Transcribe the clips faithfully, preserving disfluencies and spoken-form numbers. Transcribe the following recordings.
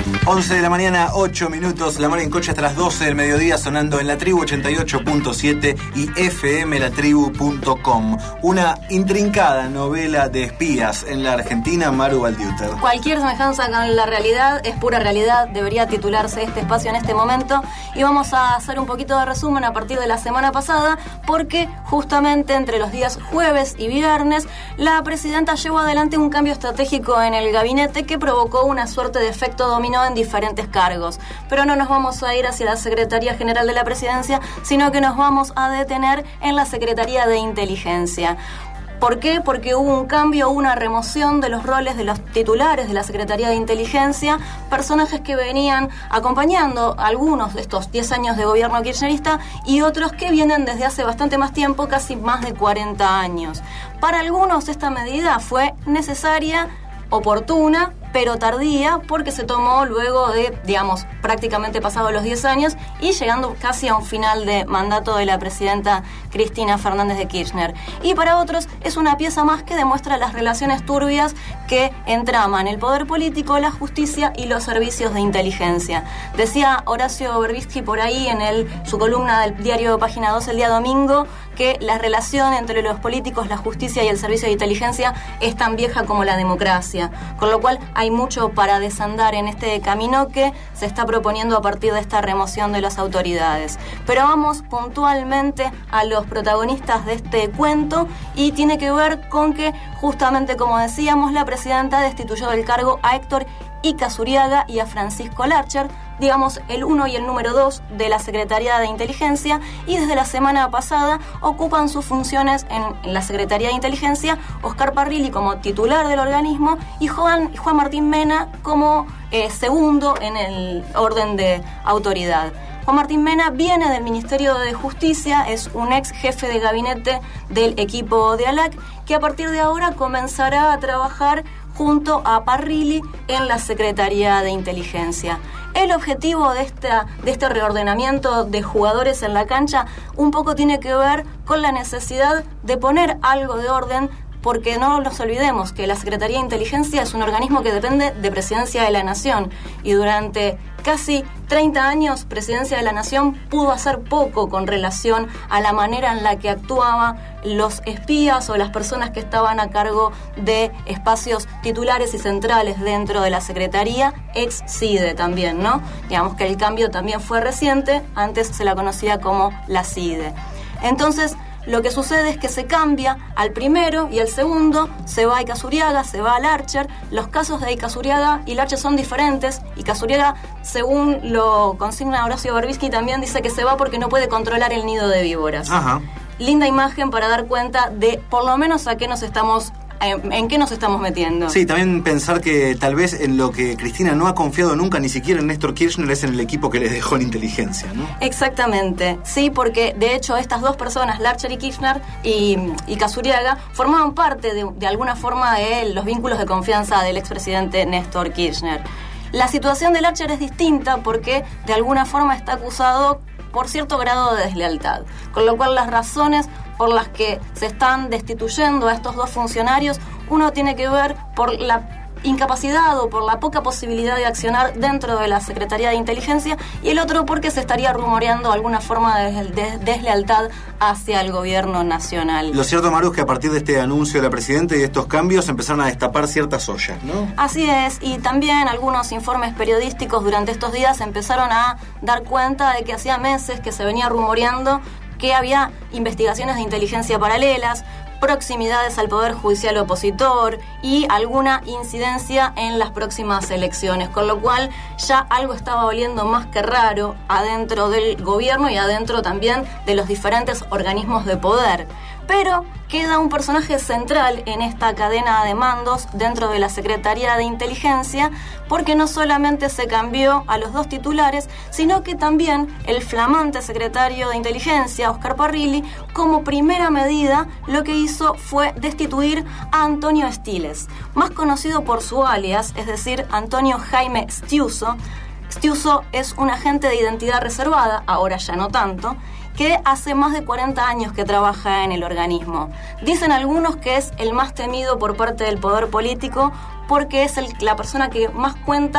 once de la mañana, ocho minutos, La Mora en Coche hasta las doce del mediodía, sonando en La Tribu ochenta y ocho punto siete y f m la tribu punto com. Una intrincada novela de espías en la Argentina, Maru Baldiuter. Cualquier semejanza con la realidad es pura realidad, debería titularse este espacio en este momento. Y vamos a hacer un poquito de resumen a partir de la semana pasada, porque justamente entre los días jueves y viernes, la presidenta llevó adelante un cambio estratégico en el gabinete que provocó una suerte de efecto dominó en diferentes cargos. Pero no nos vamos a ir hacia la Secretaría General de la Presidencia, sino que nos vamos a detener en la Secretaría de Inteligencia. ¿Por qué? Porque hubo un cambio, una remoción de los roles de los titulares de la Secretaría de Inteligencia, personajes que venían acompañando algunos de estos diez años de gobierno kirchnerista y otros que vienen desde hace bastante más tiempo, casi más de cuarenta años. Para algunos esta medida fue necesaria, oportuna, pero tardía, porque se tomó luego de, digamos, prácticamente pasados los diez años y llegando casi a un final de mandato de la presidenta Cristina Fernández de Kirchner. Y para otros es una pieza más que demuestra las relaciones turbias que entraman el poder político, la justicia y los servicios de inteligencia. Decía Horacio Berbisky por ahí en el, su columna del diario Página dos el día domingo que la relación entre los políticos, la justicia y el servicio de inteligencia es tan vieja como la democracia, con lo cual hay mucho para desandar en este camino que se está proponiendo a partir de esta remoción de las autoridades. Pero vamos puntualmente a los protagonistas de este cuento y tiene que ver con que, justamente como decíamos, la presidenta destituyó del cargo a Héctor Ica Zuriaga y a Francisco Larcher, digamos el uno y el número dos de la Secretaría de Inteligencia, y desde la semana pasada ocupan sus funciones en la Secretaría de Inteligencia Oscar Parrilli como titular del organismo y Juan, Juan Martín Mena como eh, segundo en el orden de autoridad. Juan Martín Mena viene del Ministerio de Justicia, es un ex jefe de gabinete del equipo de ALAC, que a partir de ahora comenzará a trabajar junto a Parrilli en la Secretaría de Inteligencia. El objetivo de, esta, de este reordenamiento de jugadores en la cancha un poco tiene que ver con la necesidad de poner algo de orden, porque no nos olvidemos que la Secretaría de Inteligencia es un organismo que depende de Presidencia de la Nación y durante casi treinta años Presidencia de la Nación pudo hacer poco con relación a la manera en la que actuaban los espías o las personas que estaban a cargo de espacios titulares y centrales dentro de la Secretaría, ex CIDE también, ¿no? Digamos que el cambio también fue reciente, antes se la conocía como la CIDE. Entonces, lo que sucede es que se cambia al primero y al segundo, se va a Ica Zuriaga, se va a Larcher. Los casos de Ica Zuriaga y Larcher son diferentes. Ica Zuriaga, según lo consigna Horacio Berbisky, también dice que se va porque no puede controlar el nido de víboras. Ajá. Linda imagen para dar cuenta de por lo menos a qué nos estamos ¿En, ¿En qué nos estamos metiendo? Sí, también pensar que tal vez en lo que Cristina no ha confiado nunca, ni siquiera en Néstor Kirchner, es en el equipo que les dejó en inteligencia, ¿no? Exactamente, sí, porque de hecho estas dos personas, Larcher y Kirchner y, y Ica Zuriaga, formaban parte de, de alguna forma de los vínculos de confianza del expresidente Néstor Kirchner. La situación de Larcher es distinta porque de alguna forma está acusado por cierto grado de deslealtad, con lo cual las razones por las que se están destituyendo a estos dos funcionarios, uno tiene que ver por la incapacidad o por la poca posibilidad de accionar dentro de la Secretaría de Inteligencia, y el otro porque se estaría rumoreando alguna forma de, de deslealtad hacia el gobierno nacional. Lo cierto, Maru, es que a partir de este anuncio de la presidenta y de estos cambios empezaron a destapar ciertas ollas, ¿no? Así es, y también algunos informes periodísticos durante estos días empezaron a dar cuenta de que hacía meses que se venía rumoreando que había investigaciones de inteligencia paralelas, proximidades al Poder Judicial opositor y alguna incidencia en las próximas elecciones, con lo cual ya algo estaba oliendo más que raro adentro del gobierno y adentro también de los diferentes organismos de poder. Pero queda un personaje central en esta cadena de mandos dentro de la Secretaría de Inteligencia, porque no solamente se cambió a los dos titulares, sino que también el flamante secretario de Inteligencia, Oscar Parrilli, como primera medida, lo que hizo fue destituir a Antonio Stiles, más conocido por su alias, es decir, Antonio Jaime Stiuso. Stiuso es un agente de identidad reservada, ahora ya no tanto, que hace más de cuarenta años que trabaja en el organismo. Dicen algunos que es el más temido por parte del poder político porque es el, la persona que más cuenta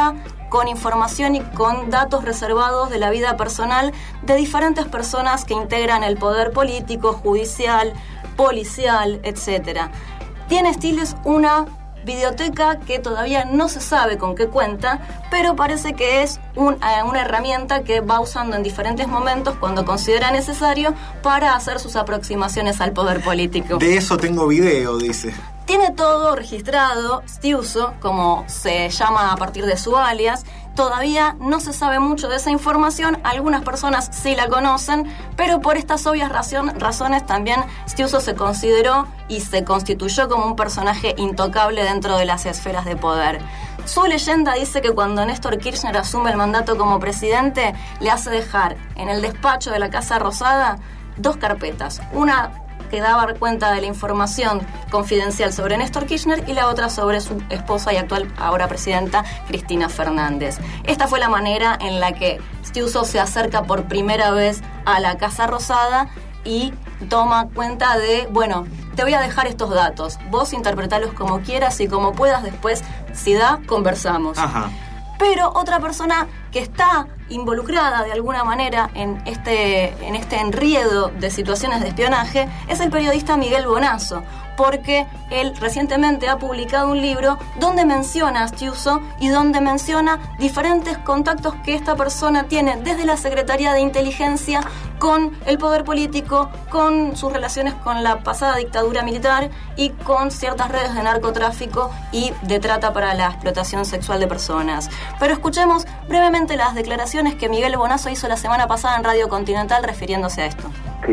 con información y con datos reservados de la vida personal de diferentes personas que integran el poder político, judicial, policial, etcétera. Tiene Stiles una videoteca que todavía no se sabe con qué cuenta, pero parece que es un, eh, una herramienta que va usando en diferentes momentos cuando considera necesario para hacer sus aproximaciones al poder político. De eso tengo video, dice. Tiene todo registrado, Stiuso, como se llama a partir de su alias. Todavía no se sabe mucho de esa información, algunas personas sí la conocen, pero por estas obvias razón, razones también Stiuso se consideró y se constituyó como un personaje intocable dentro de las esferas de poder. Su leyenda dice que cuando Néstor Kirchner asume el mandato como presidente, le hace dejar en el despacho de la Casa Rosada dos carpetas, una que daba cuenta de la información confidencial sobre Néstor Kirchner y la otra sobre su esposa y actual ahora presidenta Cristina Fernández. Esta fue la manera en la que Stiuso se acerca por primera vez a la Casa Rosada y toma cuenta de, bueno, te voy a dejar estos datos, vos interpretalos como quieras y como puedas, después, si da, conversamos. Ajá. Pero otra persona que está involucrada de alguna manera en este, en este enriedo de situaciones de espionaje es el periodista Miguel Bonazo, porque él recientemente ha publicado un libro donde menciona a Stiuso y donde menciona diferentes contactos que esta persona tiene desde la Secretaría de Inteligencia con el poder político, con sus relaciones con la pasada dictadura militar y con ciertas redes de narcotráfico y de trata para la explotación sexual de personas. Pero escuchemos brevemente las declaraciones que Miguel Bonazo hizo la semana pasada en Radio Continental refiriéndose a esto. Si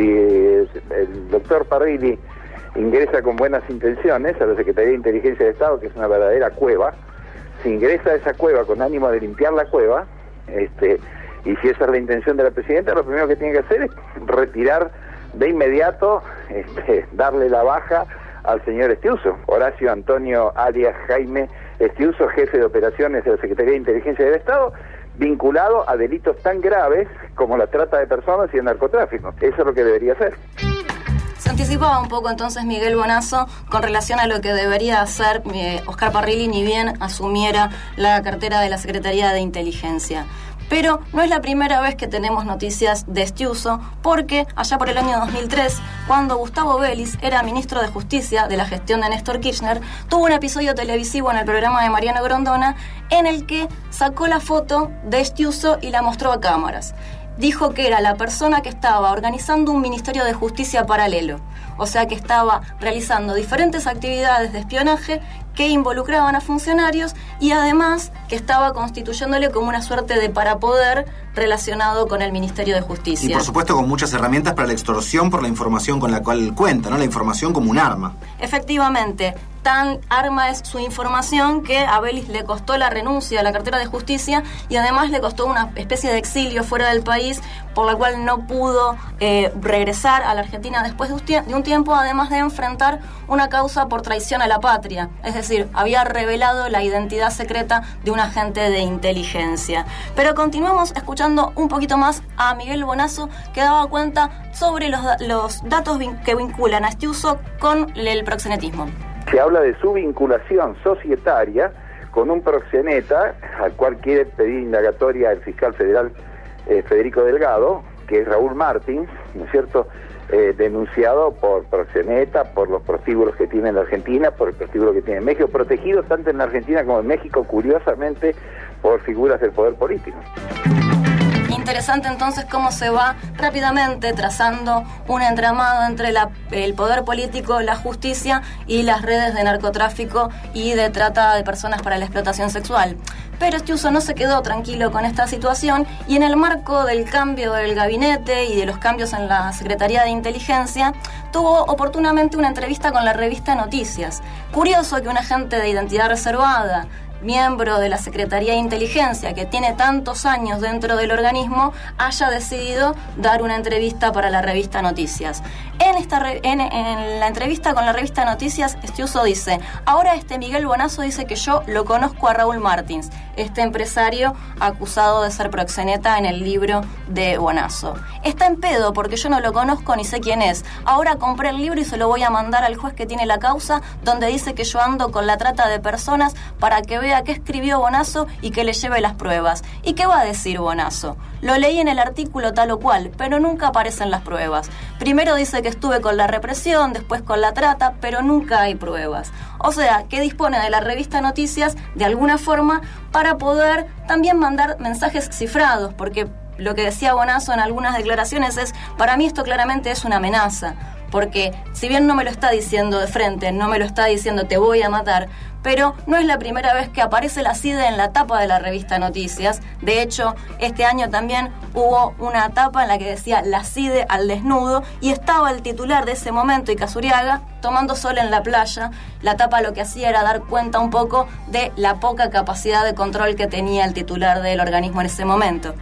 el doctor Parrilli ingresa con buenas intenciones a la Secretaría de Inteligencia de Estado, que es una verdadera cueva, si ingresa a esa cueva con ánimo de limpiar la cueva, este, y si esa es la intención de la presidenta, lo primero que tiene que hacer es retirar de inmediato, este, darle la baja al señor Stiuso, Horacio Antonio alias Jaime Stiuso, jefe de operaciones de la Secretaría de Inteligencia del Estado, vinculado a delitos tan graves como la trata de personas y el narcotráfico. Eso es lo que debería hacer. Se anticipaba un poco entonces Miguel Bonazo con relación a lo que debería hacer eh, Oscar Parrilli ni bien asumiera la cartera de la Secretaría de Inteligencia. Pero no es la primera vez que tenemos noticias de Stiuso, porque allá por el año dos mil tres, cuando Gustavo Vélez era ministro de Justicia de la gestión de Néstor Kirchner, tuvo un episodio televisivo en el programa de Mariano Grondona en el que sacó la foto de Stiuso y la mostró a cámaras. Dijo que era la persona que estaba organizando un ministerio de justicia paralelo, o sea que estaba realizando diferentes actividades de espionaje que involucraban a funcionarios y además que estaba constituyéndole como una suerte de parapoder relacionado con el Ministerio de Justicia. Y por supuesto con muchas herramientas para la extorsión por la información con la cual cuenta, ¿no? La información como un arma. Efectivamente, tan arma es su información que a Vélez le costó la renuncia a la cartera de Justicia y además le costó una especie de exilio fuera del país, por la cual no pudo eh, regresar a la Argentina después de un, tie- de un tiempo, además de enfrentar una causa por traición a la patria. Es decir, había revelado la identidad secreta de un agente de inteligencia. Pero continuamos escuchando un poquito más a Miguel Bonazo, que daba cuenta sobre los, los datos vin- que vinculan a Stiuso con el proxenetismo. Se habla de su vinculación societaria con un proxeneta al cual quiere pedir indagatoria el fiscal federal eh, Federico Delgado, que es Raúl Martins, ¿no es cierto?, eh, denunciado por proxeneta, por los prostíbulos que tiene en la Argentina, por el prostíbulo que tiene en México, protegido tanto en la Argentina como en México, curiosamente, por figuras del poder político. Interesante entonces cómo se va rápidamente trazando un entramado entre la, el poder político, la justicia y las redes de narcotráfico y de trata de personas para la explotación sexual. Pero Stiuso no se quedó tranquilo con esta situación y en el marco del cambio del gabinete y de los cambios en la Secretaría de Inteligencia tuvo oportunamente una entrevista con la revista Noticias. Curioso que un agente de identidad reservada, miembro de la Secretaría de Inteligencia, que tiene tantos años dentro del organismo, haya decidido dar una entrevista para la revista Noticias. En, esta re- en, en la entrevista con la revista Noticias, Stiuso dice: ahora este Miguel Bonazo dice que yo lo conozco a Raúl Martins. este empresario acusado de ser proxeneta en el libro de Bonazo. Está en pedo porque yo no lo conozco ni sé quién es. Ahora compré el libro y se lo voy a mandar al juez que tiene la causa, donde dice que yo ando con la trata de personas, para que vea qué escribió Bonazo y que le lleve las pruebas. ¿Y qué va a decir Bonazo? Lo leí en el artículo tal o cual, pero nunca aparecen las pruebas. Primero dice que estuve con la represión, después con la trata, pero nunca hay pruebas. O sea, que dispone de la revista Noticias de alguna forma para poder también mandar mensajes cifrados, porque lo que decía Bonazo en algunas declaraciones es: para mí esto claramente es una amenaza, porque si bien no me lo está diciendo de frente, no me lo está diciendo te voy a matar, pero no es la primera vez que aparece la CIDE en la tapa de la revista Noticias. De hecho, este año también hubo una tapa en la que decía la CIDE al desnudo y estaba el titular de ese momento, Icazuriaga, tomando sol en la playa. La tapa lo que hacía era dar cuenta un poco de la poca capacidad de control que tenía el titular del organismo en ese momento.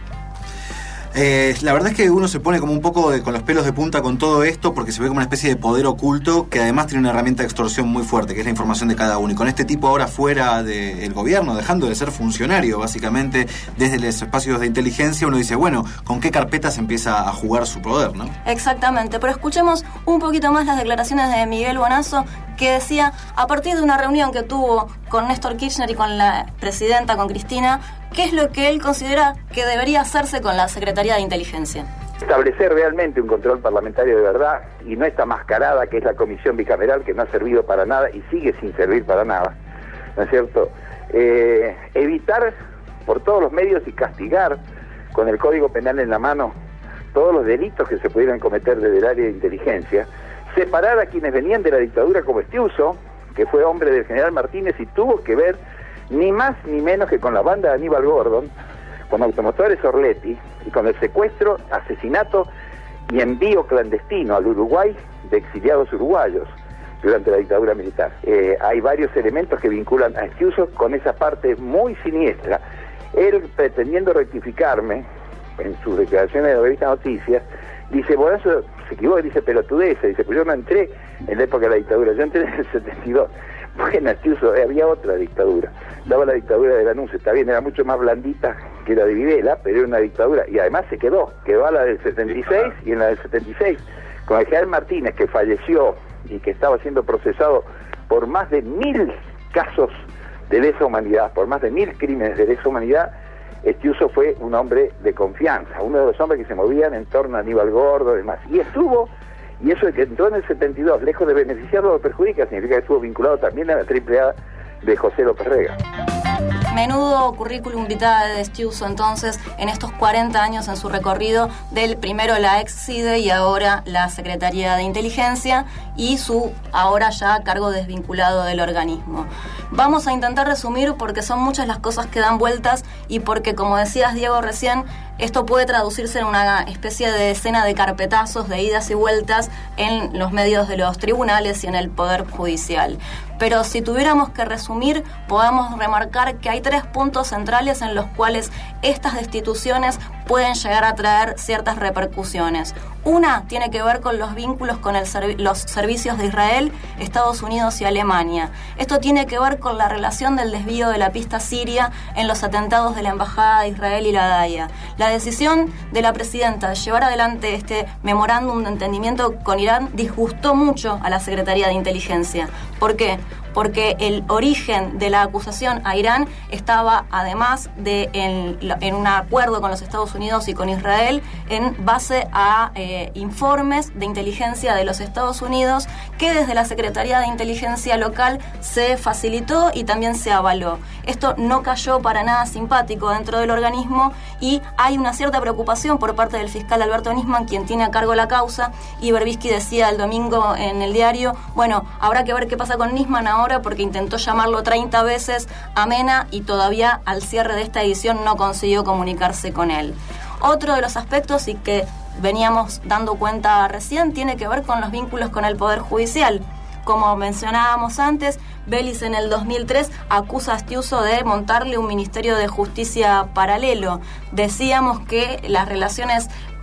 Eh, la verdad es que uno se pone como un poco de, con los pelos de punta con todo esto, porque se ve como una especie de poder oculto que además tiene una herramienta de extorsión muy fuerte, que es la información de cada uno. Y con este tipo ahora fuera del gobierno, dejando de ser funcionario básicamente desde los espacios de inteligencia, uno dice, bueno, ¿con qué carpeta se empieza a jugar su poder, no? Exactamente, pero escuchemos un poquito más las declaraciones de Miguel Bonazo, que decía, a partir de una reunión que tuvo con Néstor Kirchner y con la presidenta, con Cristina, qué es lo que él considera que debería hacerse con la Secretaría de Inteligencia. Establecer realmente un control parlamentario de verdad, y no esta mascarada que es la comisión bicameral, que no ha servido para nada y sigue sin servir para nada, ¿no es cierto? Eh, evitar por todos los medios y castigar con el Código Penal en la mano todos los delitos que se pudieran cometer desde el área de inteligencia, separar a quienes venían de la dictadura como Estiuso, que fue hombre del general Martínez y tuvo que ver ni más ni menos que con la banda de Aníbal Gordon, con Automotores Orletti y con el secuestro, asesinato y envío clandestino al Uruguay de exiliados uruguayos durante la dictadura militar. Eh, hay varios elementos que vinculan a Estiuso con esa parte muy siniestra. Él, pretendiendo rectificarme en sus declaraciones de la revista Noticias, dice, Bonazo se equivoca, dice pelotudeza, dice, pues yo no entré en la época de la dictadura, yo entré en el setenta y dos. Bueno, Estiuso, eh, había otra dictadura, daba la dictadura de Lanús, está bien, era mucho más blandita que la de Videla, pero era una dictadura, y además se quedó, quedó a la del setenta y seis, y en la del setenta y seis, con el general Martínez, que falleció y que estaba siendo procesado por más de mil casos de lesa humanidad, por más de mil crímenes de lesa humanidad. Estiuso fue un hombre de confianza, uno de los hombres que se movían en torno a Aníbal Gordo y demás, y estuvo, y eso de que entró en el setenta y dos, lejos de beneficiarlo, lo perjudica, significa que estuvo vinculado también a la triple A de José López Rega. Menudo currículum vitae de Estiuso entonces en estos cuarenta años en su recorrido del primero la ex CIDE y ahora la Secretaría de Inteligencia y su ahora ya cargo desvinculado del organismo. Vamos a intentar resumir porque son muchas las cosas que dan vueltas y porque, como decías Diego recién, esto puede traducirse en una especie de escena de carpetazos, de idas y vueltas en los medios de los tribunales y en el Poder Judicial. Pero si tuviéramos que resumir, podemos remarcar que hay tres puntos centrales en los cuales estas destituciones pueden llegar a traer ciertas repercusiones. Una tiene que ver con los vínculos con el servi- los servicios de Israel, Estados Unidos y Alemania. Esto tiene que ver con la relación del desvío de la pista siria en los atentados de la Embajada de Israel y la D A I A. La decisión de la presidenta de llevar adelante este memorándum de entendimiento con Irán disgustó mucho a la Secretaría de Inteligencia. ¿Por qué? Porque el origen de la acusación a Irán estaba, además de en, en un acuerdo con los Estados Unidos y con Israel, en base a eh, informes de inteligencia de los Estados Unidos que desde la Secretaría de Inteligencia local se facilitó y también se avaló. Esto no cayó para nada simpático dentro del organismo y hay una cierta preocupación por parte del fiscal Alberto Nisman, quien tiene a cargo la causa, y Berbisky decía el domingo en el diario, bueno, habrá que ver qué pasa con Nisman ahora, ahora porque intentó llamarlo treinta veces a Mena y todavía al cierre de esta edición no consiguió comunicarse con él. Otro de los aspectos y que veníamos dando cuenta recién tiene que ver con los vínculos con el Poder Judicial. Como mencionábamos antes, Belis en el dos mil tres acusa a Estiuso de montarle un Ministerio de Justicia paralelo. Decíamos que las relaciones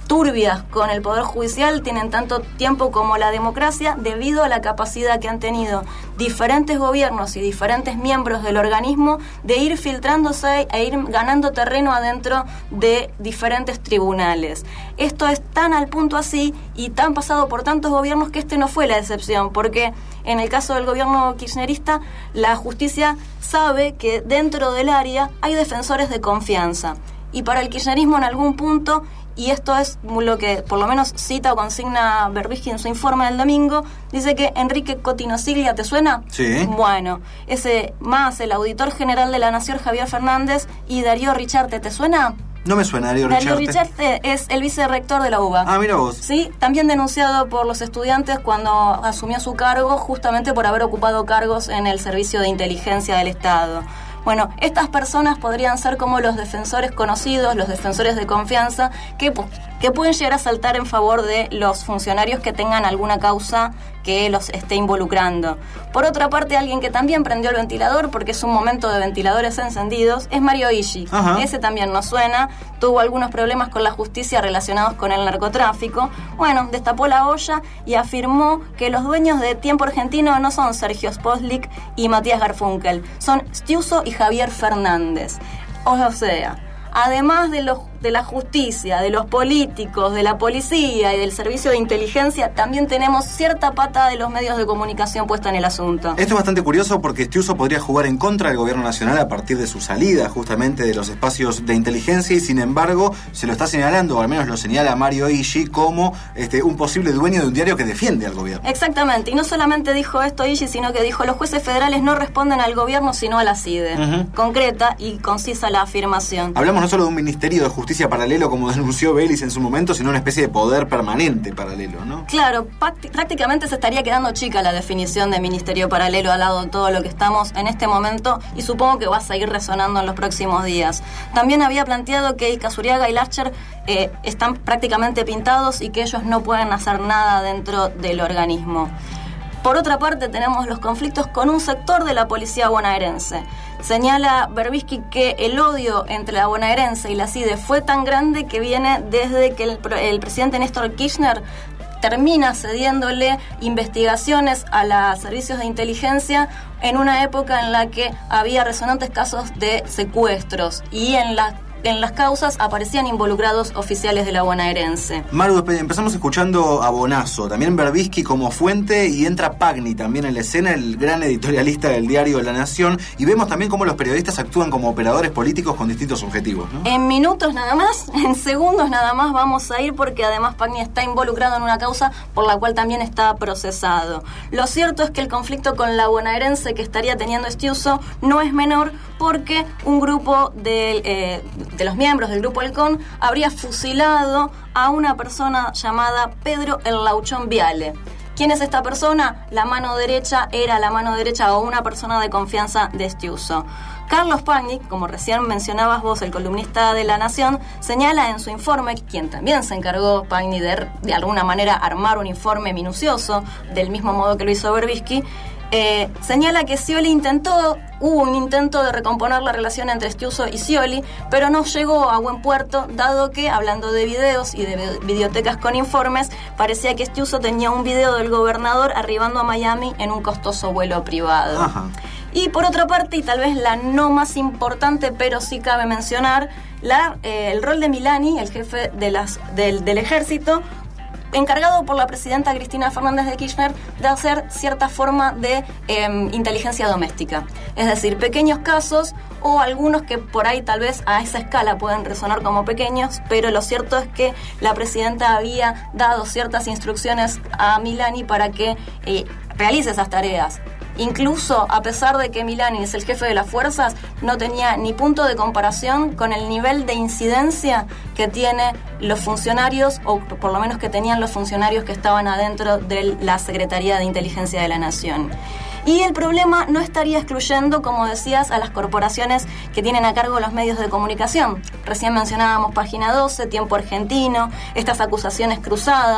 turbias con el Poder Judicial tienen tanto tiempo como la democracia, debido a la capacidad que han tenido diferentes gobiernos y diferentes miembros del organismo de ir filtrándose e ir ganando terreno adentro de diferentes tribunales. Esto es tan al punto así y tan pasado por tantos gobiernos que este no fue la excepción, porque en el caso del gobierno kirchnerista, la justicia sabe que dentro del área hay defensores de confianza. Y para el kirchnerismo en algún punto, y esto es lo que por lo menos cita o consigna Berbisky en su informe del domingo, dice que Enrique Cotino Siglia, ¿te suena? Sí. Bueno, ese más el auditor general de la Nación, Javier Fernández, y Darío Richarte, ¿te suena? No me suena, Darío Richarte. Darío Richarte es el vicerrector de la U B A. Ah, mira vos. Sí, también denunciado por los estudiantes cuando asumió su cargo, justamente por haber ocupado cargos en el Servicio de Inteligencia del Estado. Bueno, estas personas podrían ser como los defensores conocidos, los defensores de confianza, que, que pueden llegar a saltar en favor de los funcionarios que tengan alguna causa que los esté involucrando. Por otra parte, alguien que también prendió el ventilador, porque es un momento de ventiladores encendidos, es Mario Ishi. Ajá. Ese también nos suena, tuvo algunos problemas con la justicia relacionados con el narcotráfico. Bueno, destapó la olla y afirmó que los dueños de Tiempo Argentino no son Sergio Spotlik y Matías Garfunkel, son Stiuso y Javier Fernández. O sea, además de, los, de la justicia, de los políticos, de la policía y del servicio de inteligencia, también tenemos cierta pata de los medios de comunicación puesta en el asunto. Esto es bastante curioso porque Stiuso podría jugar en contra del gobierno nacional a partir de su salida justamente de los espacios de inteligencia, y sin embargo se lo está señalando, o al menos lo señala Mario Ishi, como este, un posible dueño de un diario que defiende al gobierno. Exactamente, y no solamente dijo esto Ishi, sino que dijo: los jueces federales no responden al gobierno sino a la C I D E. Uh-huh. Concreta y concisa la afirmación. Hablamos no solo de un ministerio de justicia paralelo, como denunció Vélez en su momento, sino una especie de poder permanente paralelo, ¿no? Claro, prácticamente se estaría quedando chica la definición de ministerio paralelo al lado de todo lo que estamos en este momento, y supongo que va a seguir resonando en los próximos días. También había planteado que Icazuriaga y Larcher eh, están prácticamente pintados y que ellos no pueden hacer nada dentro del organismo. Por otra parte, tenemos los conflictos con un sector de la policía bonaerense. Señala Berbisky que el odio entre la bonaerense y la C I D E fue tan grande que viene desde que el, el presidente Néstor Kirchner termina cediéndole investigaciones a los servicios de inteligencia en una época en la que había resonantes casos de secuestros, y en la En las causas aparecían involucrados oficiales de la bonaerense. Maru, empezamos escuchando a Bonazo, también Berbisky como fuente, y entra Pagni también en la escena, el gran editorialista del diario La Nación, y vemos también cómo los periodistas actúan como operadores políticos con distintos objetivos, ¿no? En minutos nada más, en segundos nada más vamos a ir, porque además Pagni está involucrado en una causa por la cual también está procesado. Lo cierto es que el conflicto con la bonaerense que estaría teniendo Stiuso no es menor, porque un grupo de, eh, de los miembros del Grupo Halcón habría fusilado a una persona llamada Pedro el Lauchón Viale. ¿Quién es esta persona? La mano derecha, era la mano derecha o una persona de confianza de Stiuso. Carlos Pagni, como recién mencionabas vos, el columnista de La Nación, señala en su informe, quien también se encargó Pagni de, de alguna manera armar un informe minucioso, del mismo modo que lo hizo Berbisky, Eh, señala que Scioli intentó, hubo un intento de recomponer la relación entre Stiuso y Scioli, pero no llegó a buen puerto, dado que, hablando de videos y de videotecas con informes, parecía que Stiuso tenía un video del gobernador arribando a Miami en un costoso vuelo privado. Ajá. Y por otra parte, y tal vez la no más importante, pero sí cabe mencionar, la, eh, el rol de Milani, el jefe de las, del, del ejército, encargado por la presidenta Cristina Fernández de Kirchner de hacer cierta forma de eh, inteligencia doméstica. Es decir, pequeños casos, o algunos que por ahí tal vez a esa escala pueden resonar como pequeños, pero lo cierto es que la presidenta había dado ciertas instrucciones a Milani para que eh, realice esas tareas. Incluso a pesar de que Milani es el jefe de las fuerzas, no tenía ni punto de comparación con el nivel de incidencia que tienen los funcionarios, o por lo menos que tenían los funcionarios que estaban adentro de la Secretaría de Inteligencia de la Nación. Y el problema no estaría excluyendo, como decías, a las corporaciones que tienen a cargo los medios de comunicación. Recién mencionábamos Página doce, Tiempo Argentino, estas acusaciones cruzadas.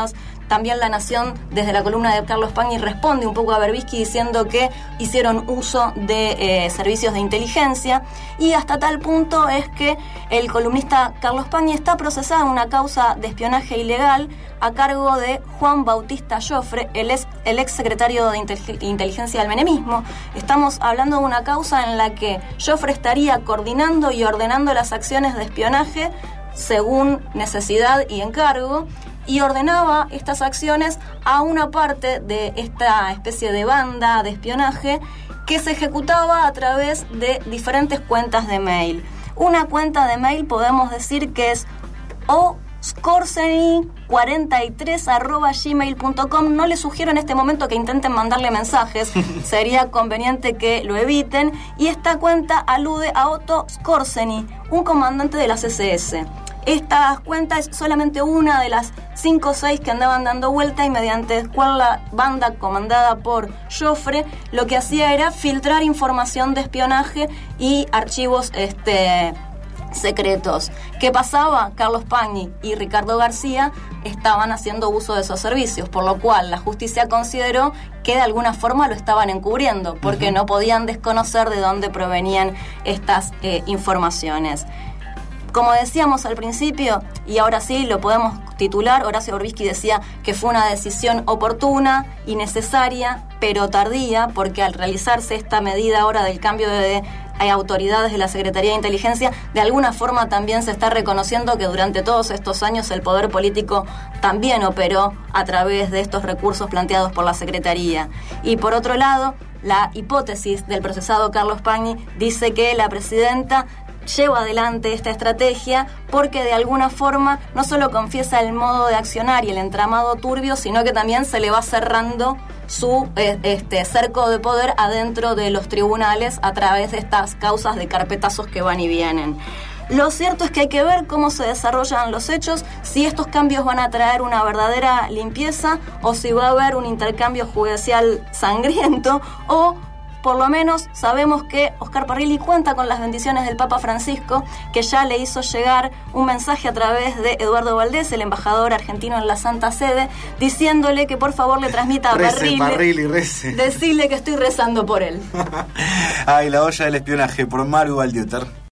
también La Nación, desde la columna de Carlos Pagni, responde un poco a Berbisky diciendo que hicieron uso de eh, servicios de inteligencia, y hasta tal punto es que el columnista Carlos Pagni está procesado en una causa de espionaje ilegal a cargo de Juan Bautista Joffre, el ex, el ex secretario de inteligencia del menemismo. Estamos hablando de una causa en la que Joffre estaría coordinando y ordenando las acciones de espionaje según necesidad y encargo, y ordenaba estas acciones a una parte de esta especie de banda de espionaje que se ejecutaba a través de diferentes cuentas de mail. Una cuenta de mail podemos decir que es o scorseni cuarenta y tres arroba gmail punto com. No les sugiero en este momento que intenten mandarle mensajes, sería conveniente que lo eviten. Y esta cuenta alude a Otto Skorzeny, un comandante de la C S S. Esta cuenta es solamente una de las cinco o seis que andaban dando vuelta, y mediante cual la banda comandada por Joffre lo que hacía era filtrar información de espionaje y archivos este secretos. ¿Qué pasaba? Carlos Pagni y Ricardo García estaban haciendo uso de esos servicios, por lo cual la justicia consideró que de alguna forma lo estaban encubriendo, porque uh-huh. no podían desconocer de dónde provenían estas eh, informaciones. Como decíamos al principio, y ahora sí lo podemos titular, Horacio Berbisky decía que fue una decisión oportuna y necesaria, pero tardía, porque al realizarse esta medida ahora del cambio de hay autoridades de la Secretaría de Inteligencia, de alguna forma también se está reconociendo que durante todos estos años el poder político también operó a través de estos recursos planteados por la Secretaría. Y por otro lado, la hipótesis del procesado Carlos Pagni dice que la presidenta lleva adelante esta estrategia porque de alguna forma no solo confiesa el modo de accionar y el entramado turbio, sino que también se le va cerrando su eh, este cerco de poder adentro de los tribunales a través de estas causas de carpetazos que van y vienen. Lo cierto es que hay que ver cómo se desarrollan los hechos, si estos cambios van a traer una verdadera limpieza o si va a haber un intercambio judicial sangriento, o por lo menos sabemos que Oscar Parrilli cuenta con las bendiciones del Papa Francisco, que ya le hizo llegar un mensaje a través de Eduardo Valdés, el embajador argentino en la Santa Sede, diciéndole que por favor le transmita a rece, Parrilli, Parrilli rece. decirle que estoy rezando por él. Ay, la olla del espionaje, por Maru Baldiuter.